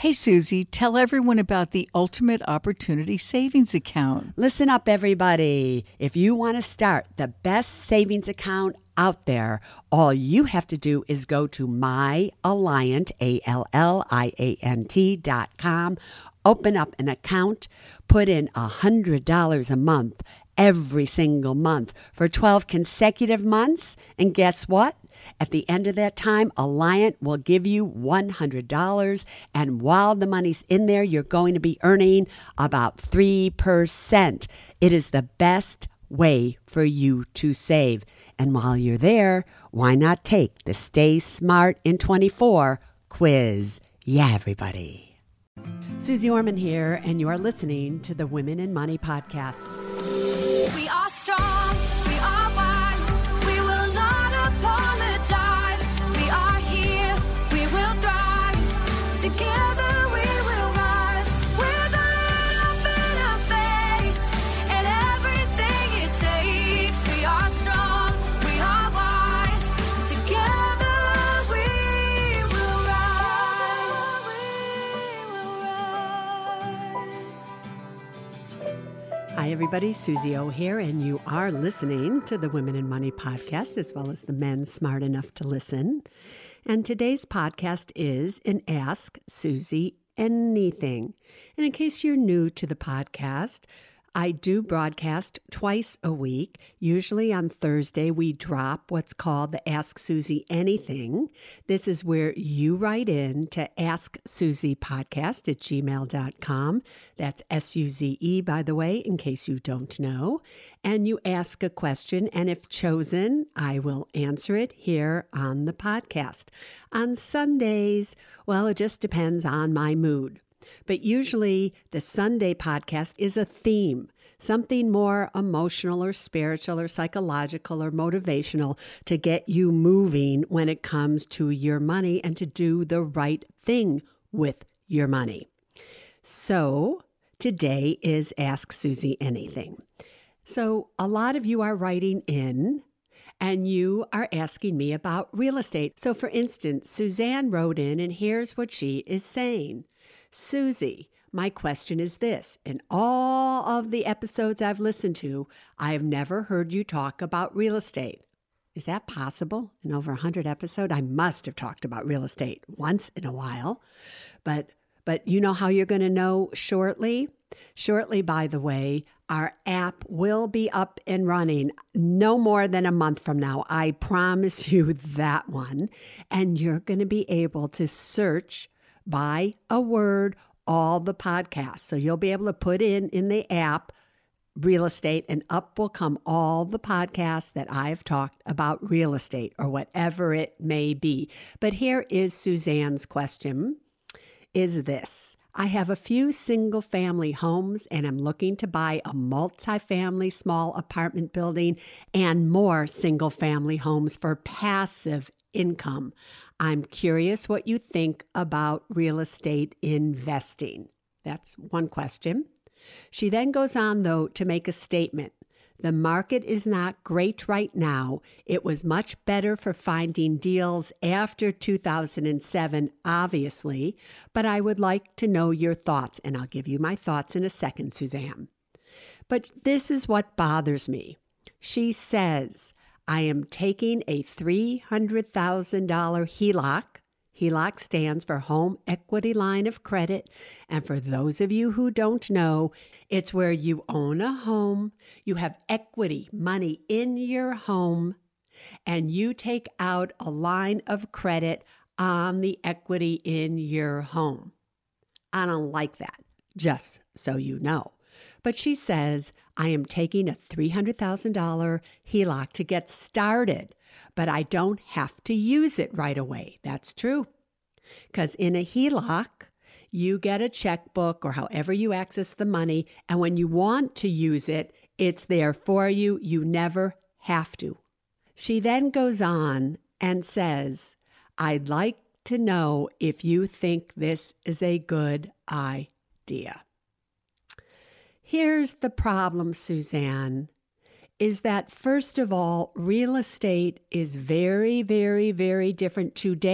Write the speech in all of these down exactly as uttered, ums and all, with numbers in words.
Hey, Susie, tell everyone about the Ultimate Opportunity Savings Account. Listen up, everybody. If you want to start the best savings account out there, all you have to do is go to myalliant, A L L I A N T dot com, open up an account, put in one hundred dollars a month every single month for twelve consecutive months, and guess what? At the end of that time, Alliant will give you one hundred dollars, and while the money's in there, you're going to be earning about three percent. It is the best way for you to save. And while you're there, why not take the Stay Smart in twenty-four quiz? Yeah, everybody. Susie Orman here, and you are listening to the Women in Money podcast. We are strong, we are wise, we will not apologize. We are here, we will thrive. Together we will rise with a little bit of faith and everything it takes. We are strong, we are wise. Together we will rise. We will rise. Hi, everybody. Susie O here, and you are listening to the Women in Money podcast, as well as the Men Smart Enough to Listen. And today's podcast is an Ask Susie Anything. And in case you're new to the podcast, I do broadcast twice a week. Usually on Thursday, we drop what's called the Ask Susie Anything. This is where you write in to ask susie podcast at gmail dot com. That's S U Z E, by the way, in case you don't know. And you ask a question, and if chosen, I will answer it here on the podcast. On Sundays, well, it just depends on my mood. But usually the Sunday podcast is a theme, something more emotional or spiritual or psychological or motivational to get you moving when it comes to your money and to do the right thing with your money. So today is Ask Susie Anything. So a lot of you are writing in and you are asking me about real estate. So for instance, Suzanne wrote in, and here's what she is saying. Susie, my question is this. In all of the episodes I've listened to, I have never heard you talk about real estate. Is that possible? In over one hundred episodes, I must have talked about real estate once in a while. But but you know how you're going to know shortly? Shortly, by the way, our app will be up and running no more than a month from now. I promise you that one. And you're going to be able to search by a word all the podcasts. So you'll be able to put in in the app real estate, and up will come all the podcasts that I've talked about real estate or whatever it may be. But here is Suzanne's question, is this. I have a few single family homes and I'm looking to buy a multifamily small apartment building and more single family homes for passive income. I'm curious what you think about real estate investing. That's one question. She then goes on, though, to make a statement. The market is not great right now. It was much better for finding deals after two thousand seven, obviously, but I would like to know your thoughts, and I'll give you my thoughts in a second, Suzanne. But this is what bothers me. She says, I am taking a three hundred thousand dollars H E L O C. H E L O C stands for Home Equity Line of Credit. And for those of you who don't know, it's where you own a home, you have equity, money in your home, and you take out a line of credit on the equity in your home. I don't like that, just so you know. But she says, I am taking a three hundred thousand dollars H E L O C to get started, but I don't have to use it right away. That's true. Because in a H E L O C, you get a checkbook or however you access the money, and when you want to use it, it's there for you. You never have to. She then goes on and says, I'd like to know if you think this is a good idea. Here's the problem, Suzanne, is that first of all, real estate is very, very, very different today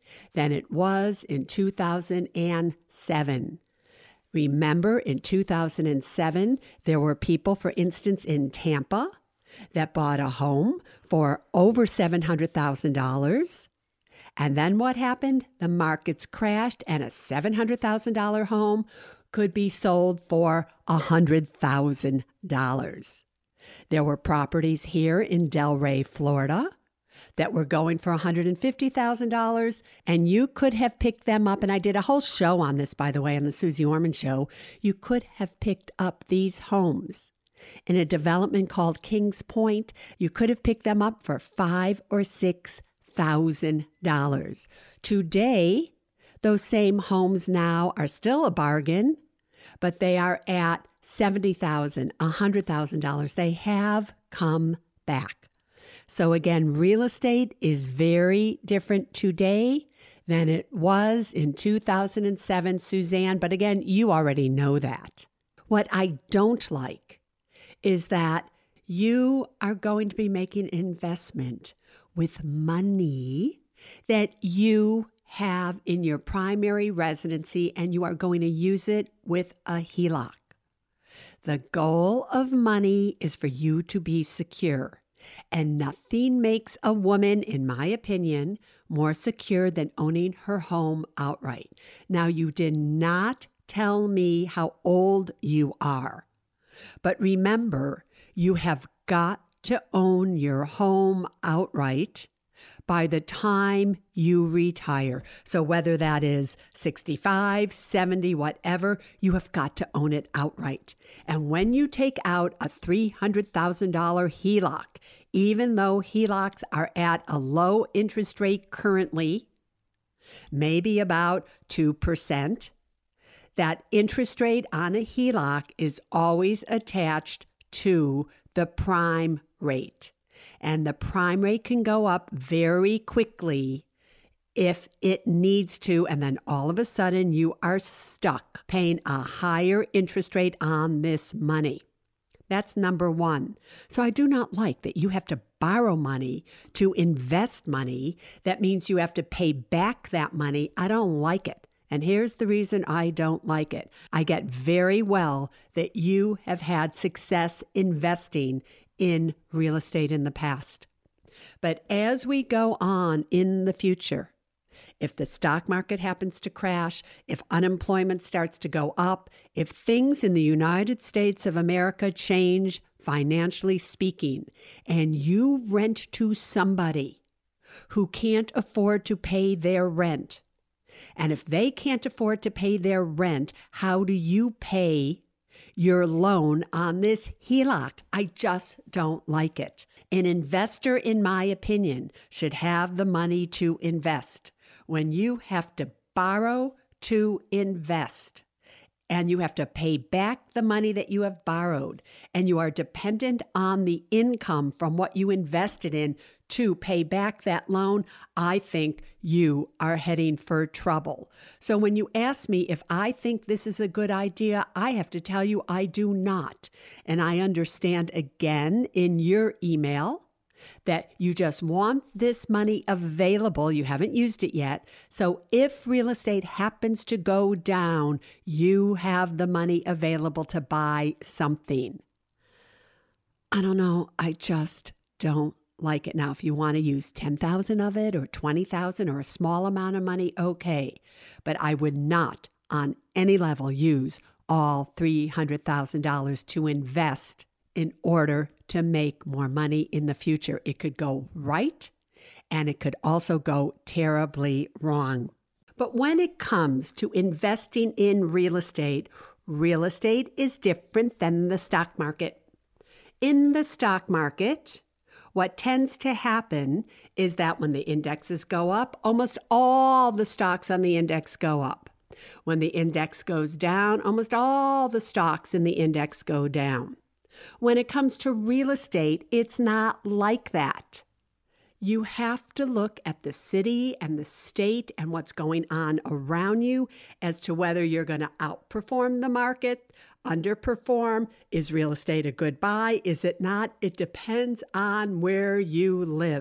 than it was in two thousand seven. Remember, in two thousand seven, there were people, for instance, in Tampa that bought a home for over seven hundred thousand dollars. And then what happened? The markets crashed, and a seven hundred thousand dollars home could be sold for one hundred thousand dollars. There were properties here in Delray, Florida, that were going for one hundred fifty thousand dollars, and you could have picked them up. And I did a whole show on this, by the way, on the Susie Orman Show. You could have picked up these homes in a development called Kings Point. You could have picked them up for five or six thousand dollars. Today, those same homes now are still a bargain, but they are at seventy thousand dollars, one hundred thousand dollars. They have come back. So again, real estate is very different today than it was in two thousand seven, Suzanne. But again, you already know that. What I don't like is that you are going to be making an investment with money that you have in your primary residency, and you are going to use it with a H E L O C. The goal of money is for you to be secure. And nothing makes a woman, in my opinion, more secure than owning her home outright. Now, you did not tell me how old you are. But remember, you have got to own your home outright by the time you retire. So whether that is sixty-five, seventy, whatever, you have got to own it outright. And when you take out a three hundred thousand dollars H E L O C, even though H E L O Cs are at a low interest rate currently, maybe about two percent, that interest rate on a H E L O C is always attached to the prime rate. And the prime rate can go up very quickly if it needs to, and then all of a sudden you are stuck paying a higher interest rate on this money. That's number one. So I do not like that you have to borrow money to invest money. That means you have to pay back that money. I don't like it. And here's the reason I don't like it. I get very well that you have had success investing in real estate in the past. But as we go on in the future, if the stock market happens to crash, if unemployment starts to go up, if things in the United States of America change, financially speaking, and you rent to somebody who can't afford to pay their rent, and if they can't afford to pay their rent, how do you pay your loan on this H E L O C? I just don't like it. An investor, in my opinion, should have the money to invest. When you have to borrow to invest, and you have to pay back the money that you have borrowed, and you are dependent on the income from what you invested in to pay back that loan, I think you are heading for trouble. So when you ask me if I think this is a good idea, I have to tell you I do not. And I understand again in your email that you just want this money available. You haven't used it yet. So if real estate happens to go down, you have the money available to buy something. I don't know. I just don't like it. Now, if you want to use ten thousand of it or twenty thousand or a small amount of money, okay. But I would not on any level use all three hundred thousand dollars to invest in order to make more money in the future. It could go right, and it could also go terribly wrong. But when it comes to investing in real estate, real estate is different than the stock market. In the stock market, what tends to happen is that when the indexes go up, almost all the stocks on the index go up. When the index goes down, almost all the stocks in the index go down. When it comes to real estate, it's not like that. You have to look at the city and the state and what's going on around you as to whether you're going to outperform the market, underperform. Is real estate a good buy? Is it not? It depends on where you live.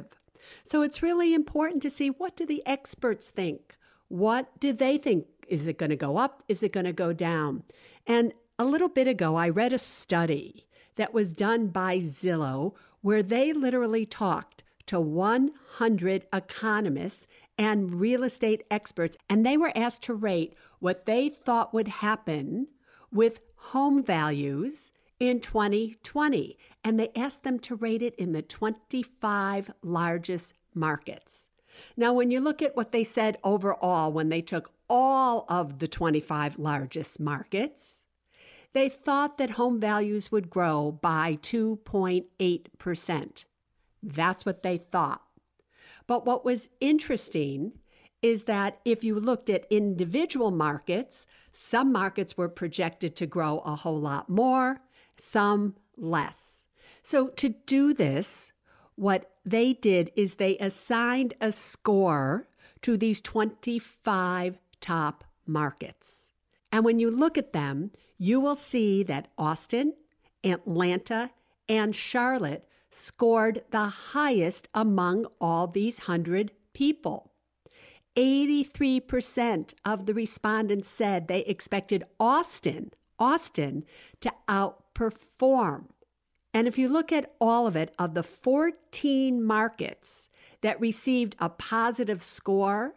So it's really important to see, what do the experts think? What do they think? Is it going to go up? Is it going to go down? And a little bit ago, I read a study that was done by Zillow where they literally talked to one hundred economists and real estate experts, and they were asked to rate what they thought would happen with home values in twenty twenty. And they asked them to rate it in the twenty-five largest markets. Now, when you look at what they said overall, when they took all of the twenty-five largest markets, they thought that home values would grow by two point eight percent. That's what they thought. But what was interesting is that if you looked at individual markets, some markets were projected to grow a whole lot more, some less. So to do this, what they did is they assigned a score to these twenty-five top markets. And when you look at them, you will see that Austin, Atlanta, and Charlotte scored the highest among all these hundred people. eighty-three percent of the respondents said they expected Austin, Austin to outperform. And if you look at all of it, of the fourteen markets that received a positive score,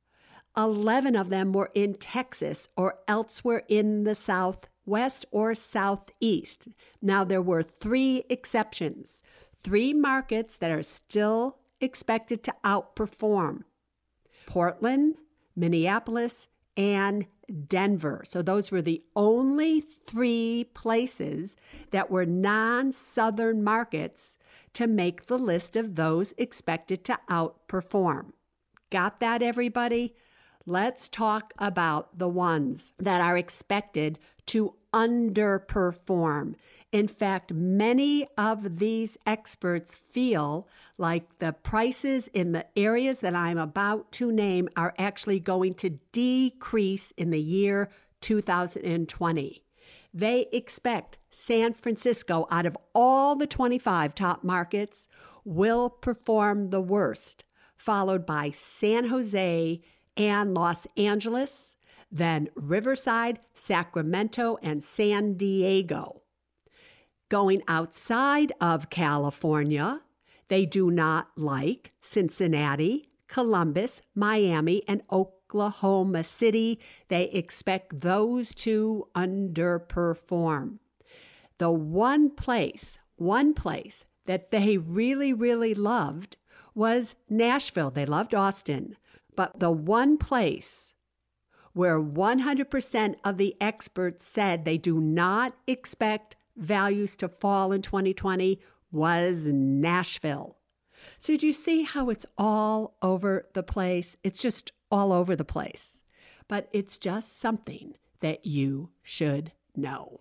eleven of them were in Texas or elsewhere in the Southwest or Southeast. Now, there were three exceptions, three markets that are still expected to outperform: Portland, Minneapolis, and Denver. So those were the only three places that were non-Southern markets to make the list of those expected to outperform. Got that, everybody? Let's talk about the ones that are expected to underperform. In fact, many of these experts feel like the prices in the areas that I'm about to name are actually going to decrease in the year two thousand twenty. They expect San Francisco, out of all the twenty-five top markets, will perform the worst, followed by San Jose and Los Angeles, then Riverside, Sacramento, and San Diego. Going outside of California, they do not like Cincinnati, Columbus, Miami, and Oklahoma City. They expect those to underperform. The one place, one place that they really, really loved was Nashville. They loved Austin. But the one place where one hundred percent of the experts said they do not expect values to fall in twenty twenty was Nashville. So do you see how it's all over the place? It's just all over the place. But it's just something that you should know.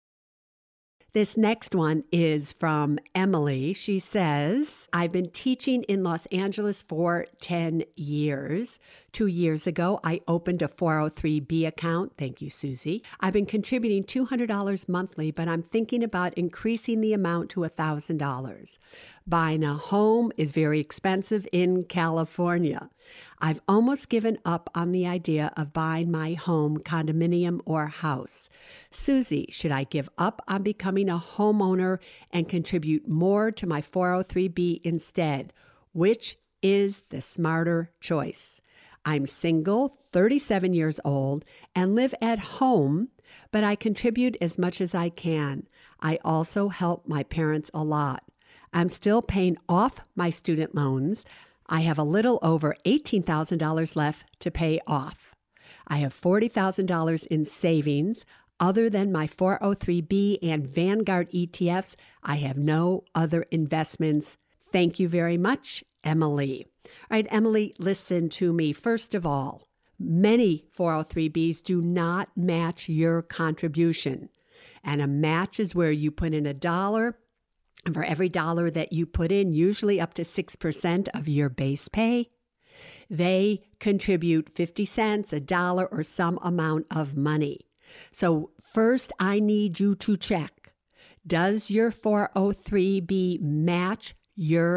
This next one is from Emily. She says, I've been teaching in Los Angeles for ten years. Two years ago, I opened a four oh three B account. Thank you, Susie. I've been contributing two hundred dollars monthly, but I'm thinking about increasing the amount to one thousand dollars. Buying a home is very expensive in California. I've almost given up on the idea of buying my home, condominium, or house. Susie, should I give up on becoming a homeowner and contribute more to my four oh three B instead? Which is the smarter choice? I'm single, thirty-seven years old, and live at home, but I contribute as much as I can. I also help my parents a lot. I'm still paying off my student loans. I have a little over eighteen thousand dollars left to pay off. I have forty thousand dollars in savings. Other than my four oh three B and Vanguard E T Fs, I have no other investments. Thank you very much, Emily. All right, Emily, listen to me. First of all, many four oh three Bs do not match your contribution. And a match is where you put in a dollar, and for every dollar that you put in, usually up to six percent of your base pay, they contribute fifty cents, a dollar, or some amount of money. So first, I need you to check. Does your four oh three B match your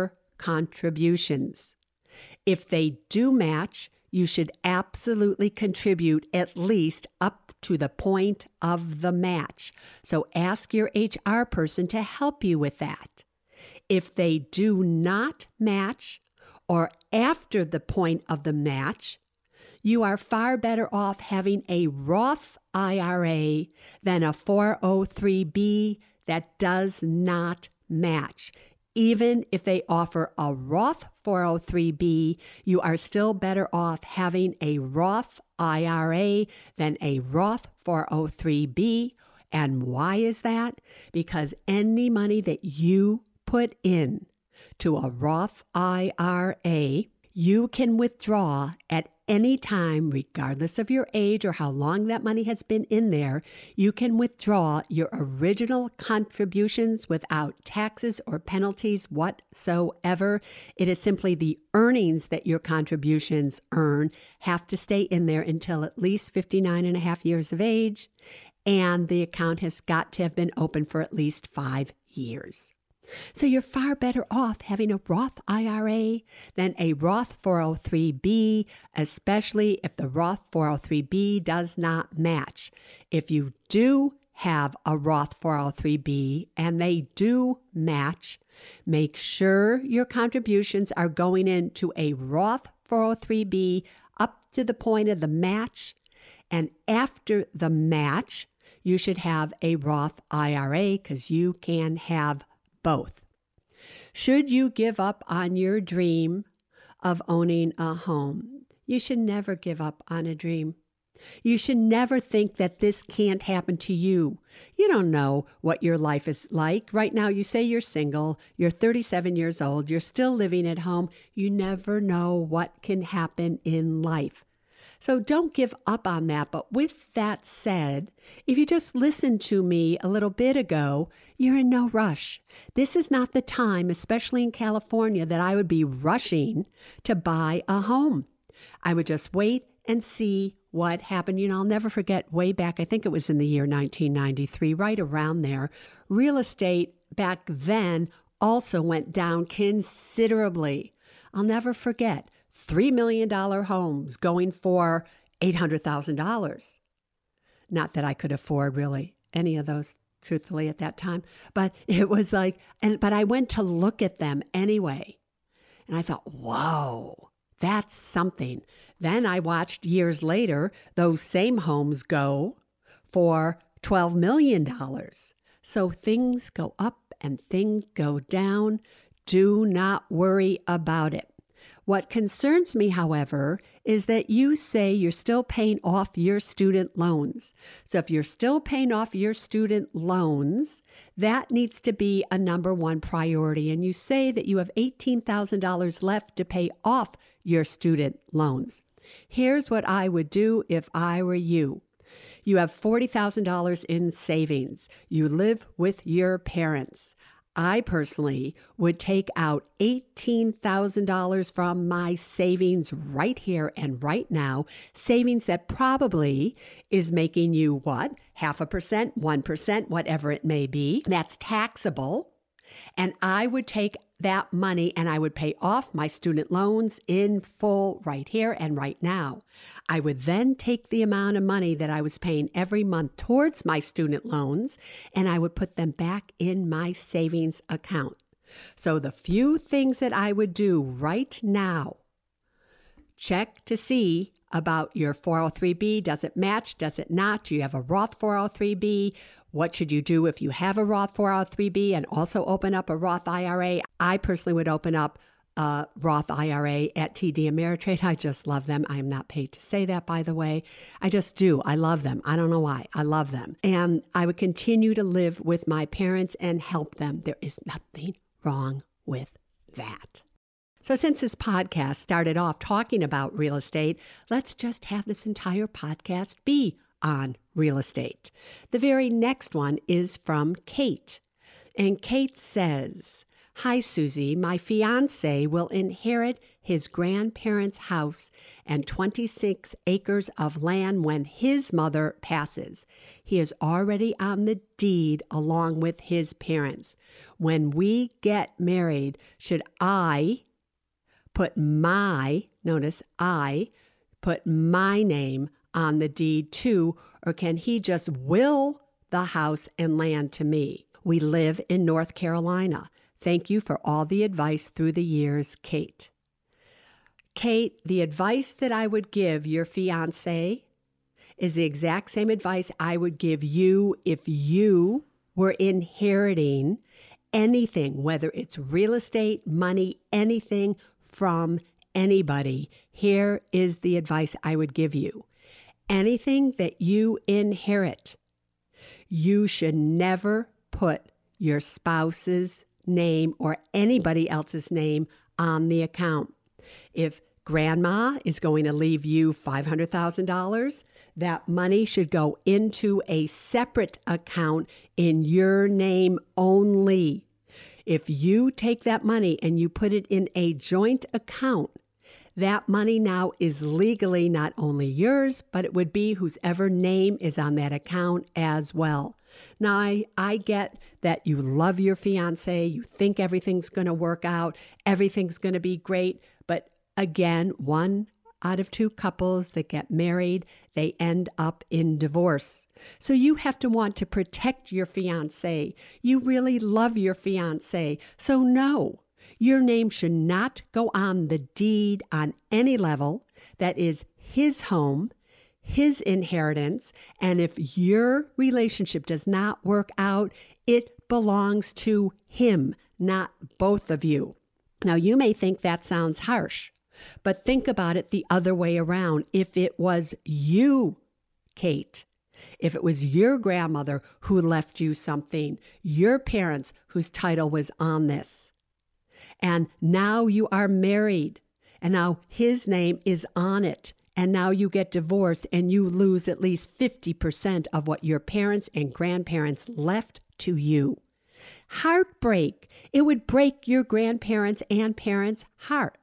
contributions. If they do match, you should absolutely contribute at least up to the point of the match. So ask your H R person to help you with that. If they do not match or after the point of the match, you are far better off having a Roth I R A than a four oh three B that does not match. Even if they offer a Roth four oh three B, you are still better off having a Roth I R A than a Roth four oh three B. And why is that? Because any money that you put in to a Roth I R A, you can withdraw at any time, regardless of your age or how long that money has been in there. You can withdraw your original contributions without taxes or penalties whatsoever. It is simply the earnings that your contributions earn have to stay in there until at least fifty-nine and a half years of age, and the account has got to have been open for at least five years. So you're far better off having a Roth I R A than a Roth four oh three B, especially if the Roth four oh three B does not match. If you do have a Roth four oh three B and they do match, make sure your contributions are going into a Roth four oh three B up to the point of the match, and after the match, you should have a Roth I R A because you can have both. Should you give up on your dream of owning a home? You should never give up on a dream. You should never think that this can't happen to you. You don't know what your life is like. Right now, you say you're single, you're thirty-seven years old, you're still living at home. You never know what can happen in life. So don't give up on that. But with that said, if you just listened to me a little bit ago, you're in no rush. This is not the time, especially in California, that I would be rushing to buy a home. I would just wait and see what happened. You know, I'll never forget way back, I think it was in the year nineteen ninety-three, right around there, real estate back then also went down considerably. I'll never forget. three million dollars homes going for eight hundred thousand dollars. Not that I could afford really any of those, truthfully, at that time. But it was like, and but I went to look at them anyway. And I thought, whoa, that's something. Then I watched years later, those same homes go for twelve million dollars. So things go up and things go down. Do not worry about it. What concerns me, however, is that you say you're still paying off your student loans. So if you're still paying off your student loans, that needs to be a number one priority. And you say that you have eighteen thousand dollars left to pay off your student loans. Here's what I would do if I were you. You have forty thousand dollars in savings. You live with your parents. I personally would take out eighteen thousand dollars from my savings right here and right now, savings that probably is making you what? Half a percent, one percent, whatever it may be. That's taxable. And I would take that money and I would pay off my student loans in full right here and right now. I would then take the amount of money that I was paying every month towards my student loans and I would put them back in my savings account. So the few things that I would do right now, check to see about your four oh three B. Does it match? Does it not? Do you have a Roth four oh three B? What should you do if you have a Roth four oh three B and also open up a Roth I R A? I personally would open up a Roth I R A at T D Ameritrade. I just love them. I am not paid to say that, by the way. I just do. I love them. I don't know why. I love them. And I would continue to live with my parents and help them. There is nothing wrong with that. So since this podcast started off talking about real estate, let's just have this entire podcast be on real estate. The very next one is from Kate. And Kate says, "Hi, Susie. My fiance will inherit his grandparents' house and twenty-six acres of land when his mother passes. He is already on the deed along with his parents. When we get married, should I put my, notice I, put my name on the deed too, or can he just will the house and land to me? We live in North Carolina. Thank you for all the advice through the years, Kate. Kate, the advice that I would give your fiancé is the exact same advice I would give you if you were inheriting anything, whether it's real estate, money, anything from anybody. Here is the advice I would give you. Anything that you inherit, you should never put your spouse's name or anybody else's name on the account. If grandma is going to leave you five hundred thousand dollars, that money should go into a separate account in your name only. If you take that money and you put it in a joint account, that money now is legally not only yours, but it would be whosever name is on that account as well. Now, I, I get that you love your fiancé, you think everything's going to work out, everything's going to be great, but again, one out of two couples that get married, they end up in divorce. So you have to want to protect your fiancé. You really love your fiancé. So no, your name should not go on the deed on any level. That is his home, his inheritance. And if your relationship does not work out, it belongs to him, not both of you. Now, you may think that sounds harsh, but think about it the other way around. If it was you, Kate, if it was your grandmother who left you something, your parents whose title was on this, and now you are married, and now his name is on it, and now you get divorced and you lose at least fifty percent of what your parents and grandparents left to you. Heartbreak. It would break your grandparents' and parents' heart.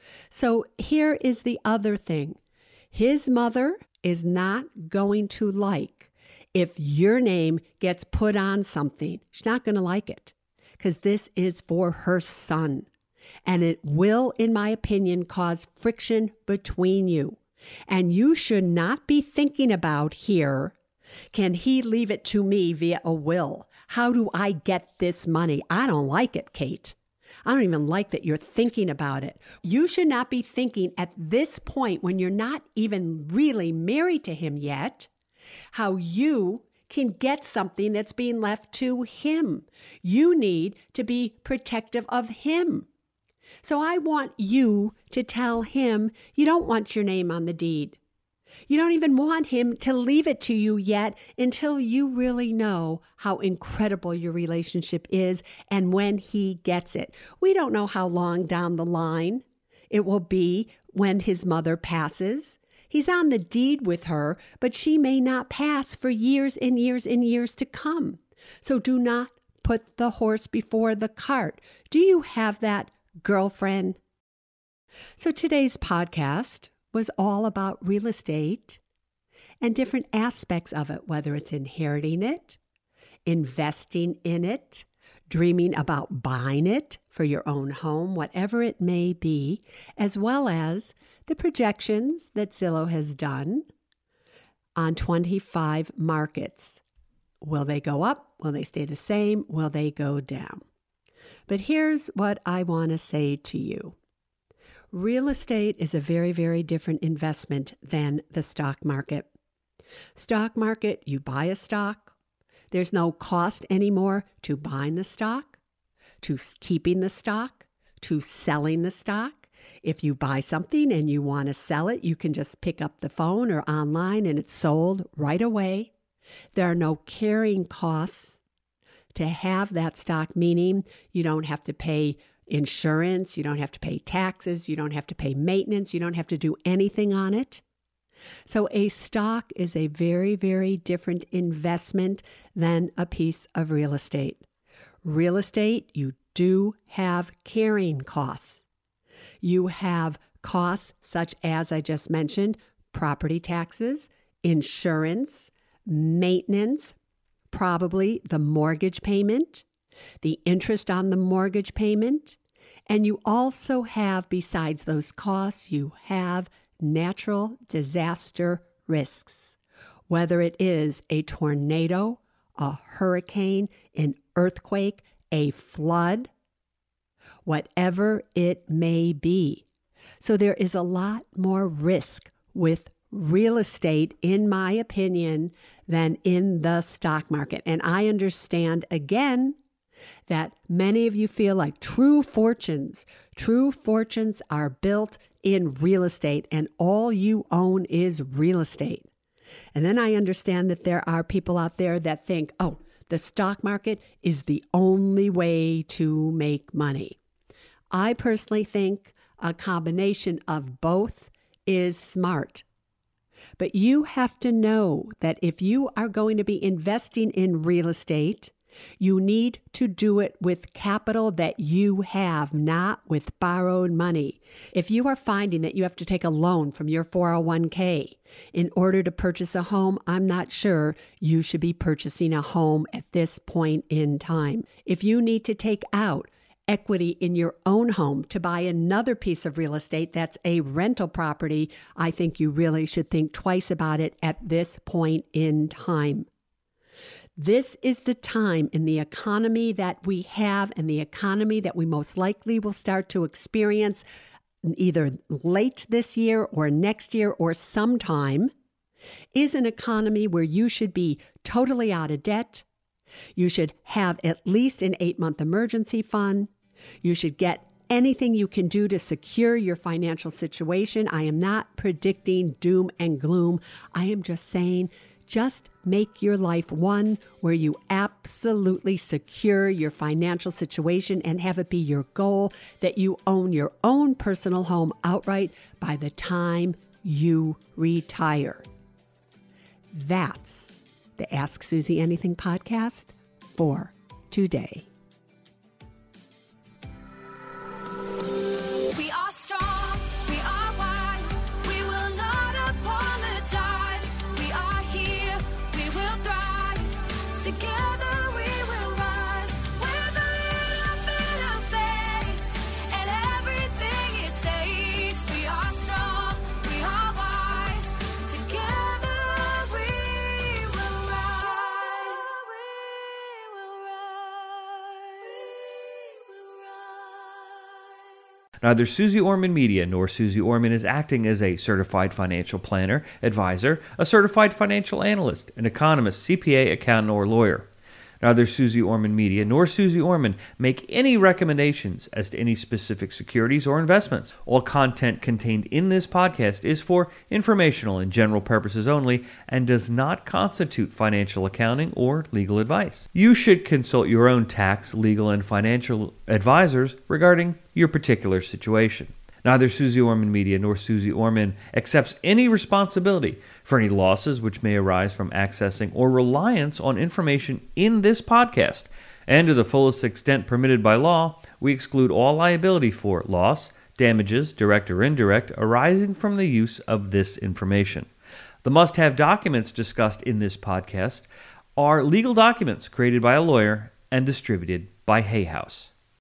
So here is the other thing. His mother is not going to like if your name gets put on something. She's not going to like it because this is for her son. And it will, in my opinion, cause friction between you. And you should not be thinking about here, can he leave it to me via a will? How do I get this money? I don't like it, Kate. I don't even like that you're thinking about it. You should not be thinking at this point, when you're not even really married to him yet, how you can get something that's being left to him. You need to be protective of him. So I want you to tell him you don't want your name on the deed. You don't even want him to leave it to you yet until you really know how incredible your relationship is and when he gets it. We don't know how long down the line it will be when his mother passes. He's on the deed with her, but she may not pass for years and years and years to come. So do not put the horse before the cart. Do you have that, girlfriend? So today's podcast was all about real estate and different aspects of it, whether it's inheriting it, investing in it, dreaming about buying it for your own home, whatever it may be, as well as the projections that Zillow has done on twenty-five markets. Will they go up? Will they stay the same? Will they go down? But here's what I want to say to you. Real estate is a very, very different investment than the stock market. Stock market, you buy a stock. There's no cost anymore to buying the stock, to keeping the stock, to selling the stock. If you buy something and you want to sell it, you can just pick up the phone or online and it's sold right away. There are no carrying costs to have that stock, meaning you don't have to pay insurance, you don't have to pay taxes, you don't have to pay maintenance, you don't have to do anything on it. So a stock is a very, very different investment than a piece of real estate. Real estate, you do have carrying costs. You have costs such as I just mentioned, property taxes, insurance, maintenance, probably the mortgage payment, the interest on the mortgage payment. And you also have, besides those costs, you have natural disaster risks, whether it is a tornado, a hurricane, an earthquake, a flood, whatever it may be. So there is a lot more risk with real estate, in my opinion, than in the stock market. And I understand, again, that many of you feel like true fortunes, true fortunes are built in real estate, and all you own is real estate. And then I understand that there are people out there that think, oh, the stock market is the only way to make money. I personally think a combination of both is smart. But you have to know that if you are going to be investing in real estate, you need to do it with capital that you have, not with borrowed money. If you are finding that you have to take a loan from your four oh one k in order to purchase a home, I'm not sure you should be purchasing a home at this point in time. If you need to take out equity in your own home to buy another piece of real estate that's a rental property, I think you really should think twice about it at this point in time. This is the time in the economy that we have and the economy that we most likely will start to experience either late this year or next year or sometime, is an economy where you should be totally out of debt. You should have at least an eight-month emergency fund. You should get anything you can do to secure your financial situation. I am not predicting doom and gloom. I am just saying, just make your life one where you absolutely secure your financial situation and have it be your goal that you own your own personal home outright by the time you retire. That's the Ask Susie Anything podcast for today. We are strong, we are wise, we will not apologize. We are here, we will thrive, together we will rise. With a little bit of faith and everything it takes. We are strong, we are wise, together we will rise. We will rise, we will rise. Neither Susie Orman Media nor Susie Orman is acting as a certified financial planner, advisor, a certified financial analyst, an economist, C P A, accountant, or lawyer. Neither Susie Orman Media nor Susie Orman make any recommendations as to any specific securities or investments. All content contained in this podcast is for informational and general purposes only and does not constitute financial accounting or legal advice. You should consult your own tax, legal, and financial advisors regarding your particular situation. Neither Susie Orman Media nor Susie Orman accepts any responsibility for any losses which may arise from accessing or reliance on information in this podcast. And to the fullest extent permitted by law, we exclude all liability for loss, damages, direct or indirect, arising from the use of this information. The must-have documents discussed in this podcast are legal documents created by a lawyer and distributed by Hay House.